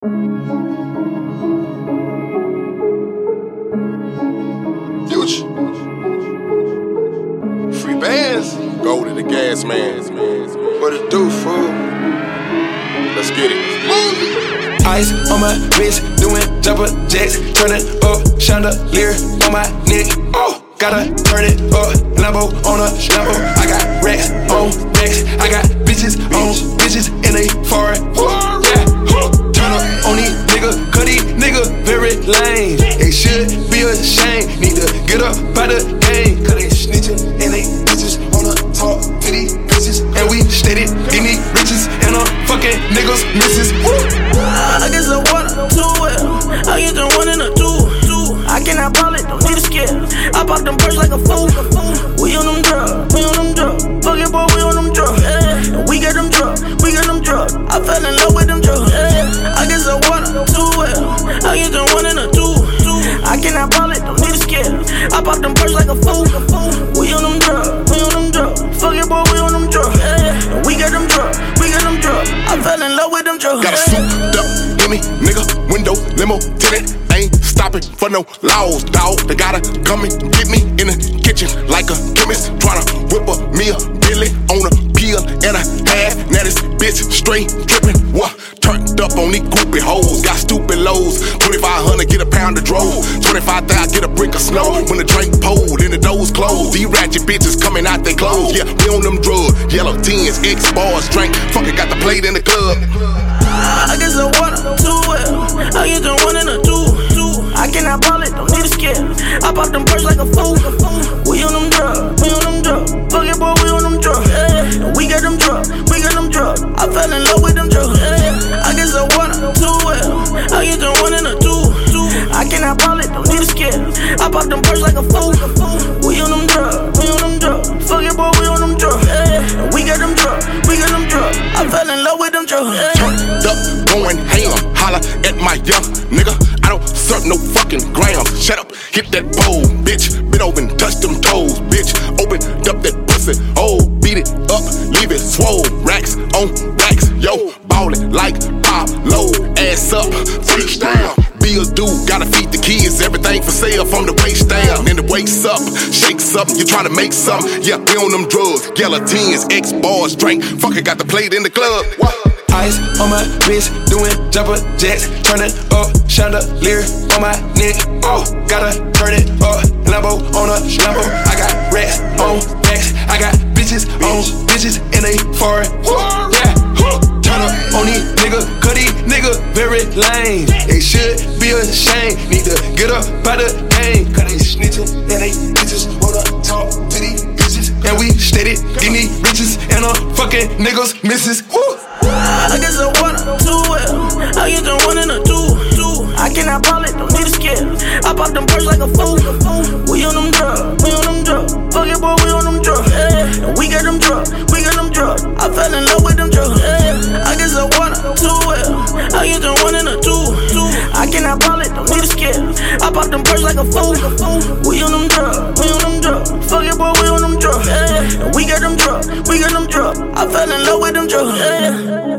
Future. Free bands. Go to the gas man. What it do, fool? Let's get it. Ice on my wrist, doing jumper jacks, turning up chandelier on my neck. Oh, gotta turn it up, Lambo on a Lambo. I got racks on racks, I got bitches on bitches, and they foreign. Yeah, turn up on these niggas, cause these niggas very lame. They should be ashamed, need to get up by the game. Cause they snitching and they bitches wanna talk to these bitches, and we steady in these riches, and fucking niggas misses. I guess I wanna too well. I get the one and a two. I cannot ball it, don't need a scare. I pop them birds like a fool. We on them drugs, Fuck it, boy, we on them drugs. Yeah. We got them drugs, I fell in love with them drugs. Yeah. I guess I wanna too well. I get the one and a two. I cannot ball it, don't need a scare. I pop them birds like a fool. We on them drugs, Fuck it, boy, we on them drugs. Yeah. We got them drugs, I fell in love with them drugs. Got a souped up Hemi, nigga, window, limo, tenant. Ain't stopping for no laws, dawg. They gotta come and get me in the kitchen like a chemist. Tryna whip a meal, Billy on a peel and a half. Now this bitch straight drippin'. What? Turned up on these groupie hoes. Got stupid lows. 2,500, get a pound of drove. 25,000, get a brick of snow. When the drink pulled and the doors closed. These ratchet bitches coming out they clothes. Yeah, we on them drugs. Yellow tens, X-bars, drink. Fucking got the plate in the club. I guess I wanna too well. I get the one and a two. I cannot ball it, don't need a scare. I pop them birds like a fool. We on them drugs, Fuck it, boy, we on them drugs. Yeah. We got them drugs, I fell in love with them drugs. Yeah. I guess I wanna too well. I get the one and a two. I cannot ball it, don't need a scare. I pop them birds like a fool. We on them drugs, Fuck it, boy, we on them drugs. Yeah. We got them drugs, I fell in love with them drugs. Yeah. Turned up, going ham, holla at my young nigga. I don't serve no fucking grams. Shut up, hit that pole, bitch. Bend over and touch them toes, bitch. Open up that pussy, oh, beat it up, leave it swole. Racks on racks, yo, ballin' like Pablo. Ass up, reach down. Be a dude, gotta feed the kids. Everything for sale from the waist down. And the waist up, shake something, you tryna make something. Yeah, we on them drugs, Gelatines, X-bars, drink. Fucking got the plate in the club. What? Ice on my wrist, doing jumper jacks, turning up chandelier on my neck. Oh, gotta turn it up, Lambo on a Lambo. I got racks on racks, I got bitches on bitches, and they foreign. Yeah, turn up on these niggas, cause these niggas very lame. They should be ashamed, need to get up by the game. Cause they snitching and they bitches wanna talk to these bitches, and we steady in these riches, and fucking niggas misses. Woo. I guess I wanna too well. I get the one and a two. I cannot ball it, don't need a scare. I pop them birds like a fool. We on them drugs, Fuck it, boy, we on them drugs. Yeah. We got them drugs, I fell in love with them drugs. Yeah. I guess I wanna too well. I get the one and a two. I cannot ball it, don't need a scare. I pop them birds like a fool. We on them drugs, Fuck it, boy, we on them drugs. Yeah. We got them drugs, I fell in love with them drugs. Yeah.